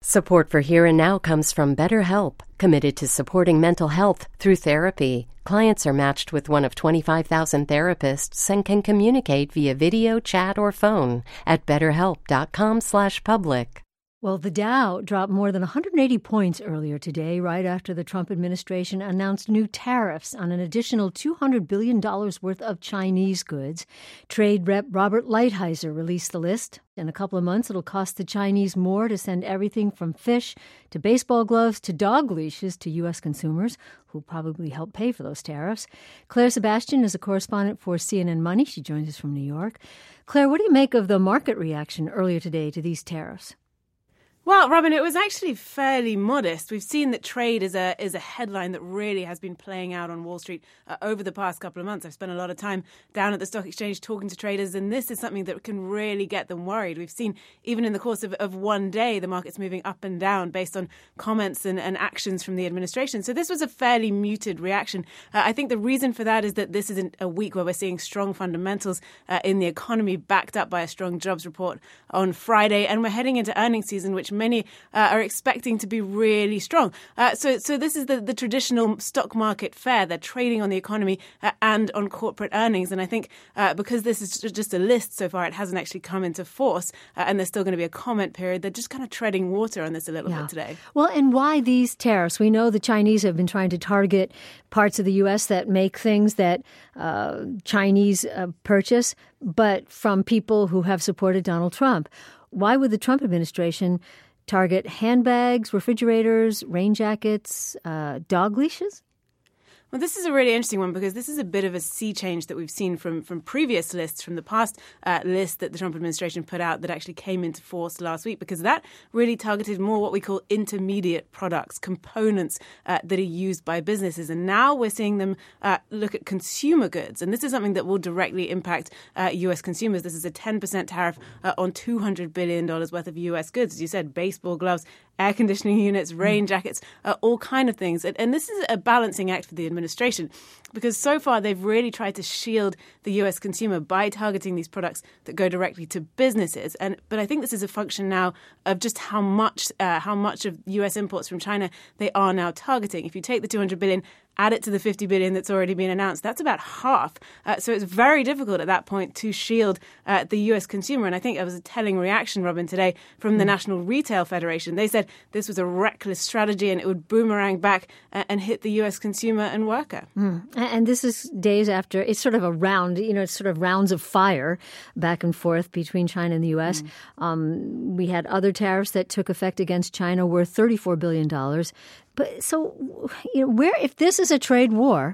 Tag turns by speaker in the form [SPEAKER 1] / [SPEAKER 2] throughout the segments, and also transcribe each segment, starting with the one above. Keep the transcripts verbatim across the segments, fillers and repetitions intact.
[SPEAKER 1] Support for Here and Now comes from BetterHelp, committed to supporting mental health through therapy. Clients are matched with one of twenty-five thousand therapists and can communicate via video, chat, or phone at betterhelp.com slash public.
[SPEAKER 2] Well, the Dow dropped more than one hundred eighty points earlier today, right after the Trump administration announced new tariffs on an additional two hundred billion dollars worth of Chinese goods. Trade Rep Robert Lighthizer released the list. In a couple of months, it'll cost the Chinese more to send everything from fish to baseball gloves to dog leashes to U S consumers, who'll probably help pay for those tariffs. Claire Sebastian is a correspondent for C N N Money. She joins us from New York. Claire, what do you make of the market reaction earlier today to these tariffs?
[SPEAKER 3] Well, Robin, it was actually fairly modest. We've seen that trade is a is a headline that really has been playing out on Wall Street uh, over the past couple of months. I've spent a lot of time down at the stock exchange talking to traders, and this is something that can really get them worried. We've seen, even in the course of, of one day, the market's moving up and down based on comments and, and actions from the administration. So this was a fairly muted reaction. Uh, I think the reason for that is that this isn't a week where we're seeing strong fundamentals uh, in the economy, backed up by a strong jobs report on Friday, and we're heading into earnings season, which many uh, are expecting to be really strong. Uh, so so this is the, the traditional stock market fare. They're trading on the economy uh, and on corporate earnings. And I think uh, because this is just a list so far, it hasn't actually come into force, uh, and there's still going to be a comment period. They're just kind of treading water on this a little
[SPEAKER 2] yeah.
[SPEAKER 3] bit today.
[SPEAKER 2] Well, and why these tariffs? We know the Chinese have been trying to target parts of the U S that make things that uh, Chinese uh, purchase, but from people who have supported Donald Trump. Why would the Trump administration target handbags, refrigerators, rain jackets, uh, dog leashes?
[SPEAKER 3] Well, this is a really interesting one because this is a bit of a sea change that we've seen from, from previous lists, from the past uh, list that the Trump administration put out that actually came into force last week, because that really targeted more what we call intermediate products, components uh, that are used by businesses. And now we're seeing them uh, look at consumer goods. And this is something that will directly impact uh, U S consumers. This is a ten percent tariff uh, on two hundred billion dollars worth of U S goods. As you said, baseball gloves, air conditioning units, rain jackets, uh, all kind of things. And, and this is a balancing act for the administration, because so far they've really tried to shield the U S consumer by targeting these products that go directly to businesses. And but I think this is a function now of just how much uh, how much of U S imports from China they are now targeting. If you take the two hundred billion, add it to the fifty billion that's already been announced, that's about half. Uh, so it's very difficult at that point to shield uh, the U S consumer. And I think it was a telling reaction, Robin, today from the mm. National Retail Federation. They said this was a reckless strategy and it would boomerang back uh, and hit the U S consumer and worker.
[SPEAKER 2] Mm. And this is days after, it's sort of a round, you know, it's sort of rounds of fire back and forth between China and the U S. Mm. Um, we had other tariffs that took effect against China worth thirty-four billion dollars. But so, you know, where, if this is a trade war,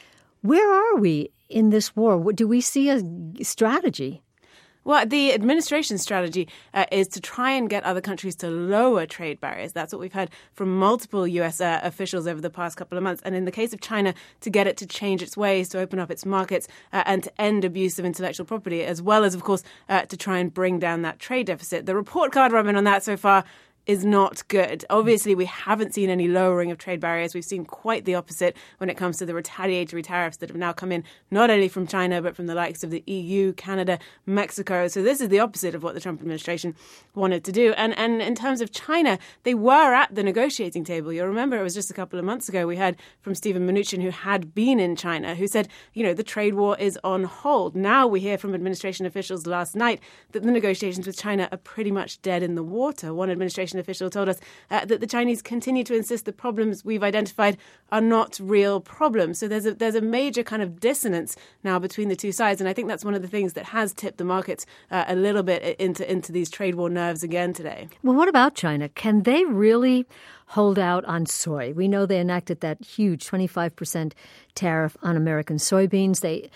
[SPEAKER 2] where are we in this war? Do we see a strategy?
[SPEAKER 3] Well, the administration's strategy uh, is to try and get other countries to lower trade barriers. That's what we've heard from multiple U S uh, officials over the past couple of months. And in the case of China, to get it to change its ways, to open up its markets uh, and to end abuse of intellectual property, as well as, of course, uh, to try and bring down that trade deficit. The report card, Robin, on that so far is not good. Obviously, we haven't seen any lowering of trade barriers. We've seen quite the opposite when it comes to the retaliatory tariffs that have now come in, not only from China, but from the likes of the E U, Canada, Mexico. So this is the opposite of what the Trump administration wanted to do. And, and in terms of China, they were at the negotiating table. You'll remember it was just a couple of months ago we heard from Stephen Mnuchin, who had been in China, who said, you know, the trade war is on hold. Now we hear from administration officials last night that the negotiations with China are pretty much dead in the water. One administration official told us uh, that the Chinese continue to insist the problems we've identified are not real problems. So there's a there's a major kind of dissonance now between the two sides, and I think that's one of the things that has tipped the markets uh, a little bit into into these trade war nerves again today.
[SPEAKER 2] Well, what about China? Can they really hold out on soy? We know they enacted that huge twenty-five percent tariff on American soybeans. They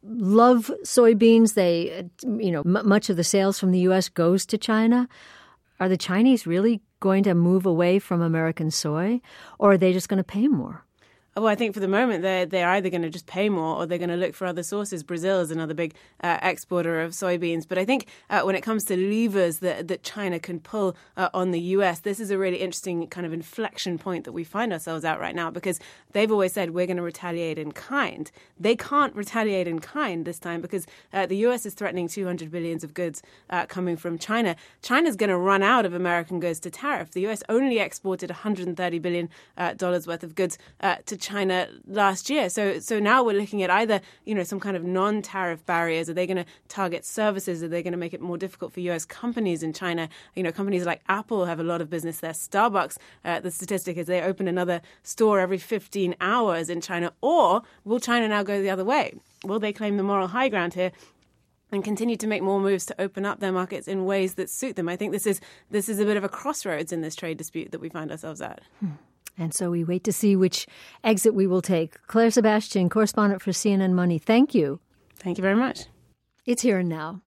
[SPEAKER 2] love soybeans. They, you know, m- much of the sales from the U S goes to China. Are the Chinese really going to move away from American soy, or are they just going to pay more?
[SPEAKER 3] Well, I think for the moment they're they're either going to just pay more or they're going to look for other sources. Brazil is another big uh, exporter of soybeans. But I think uh, when it comes to levers that that China can pull uh, on the U S, this is a really interesting kind of inflection point that we find ourselves at right now, because they've always said we're going to retaliate in kind. They can't retaliate in kind this time because uh, the U S is threatening two hundred billions of goods uh, coming from China. China's going to run out of American goods to tariff. The U S only exported one hundred thirty billion dollars uh, worth of goods uh, to China last year. So so now we're looking at either, you know, some kind of non-tariff barriers. Are they going to target services? Are they going to make it more difficult for U S companies in China? You know, companies like Apple have a lot of business there. Starbucks, uh, the statistic is they open another store every fifteen hours in China. Or will China now go the other way? Will they claim the moral high ground here and continue to make more moves to open up their markets in ways that suit them? I think this is this is a bit of a crossroads in this trade dispute that we find ourselves at.
[SPEAKER 2] Hmm. And so we wait to see which exit we will take. Claire Sebastian, correspondent for C N N Money, thank you.
[SPEAKER 3] Thank you very much.
[SPEAKER 2] It's Here and Now.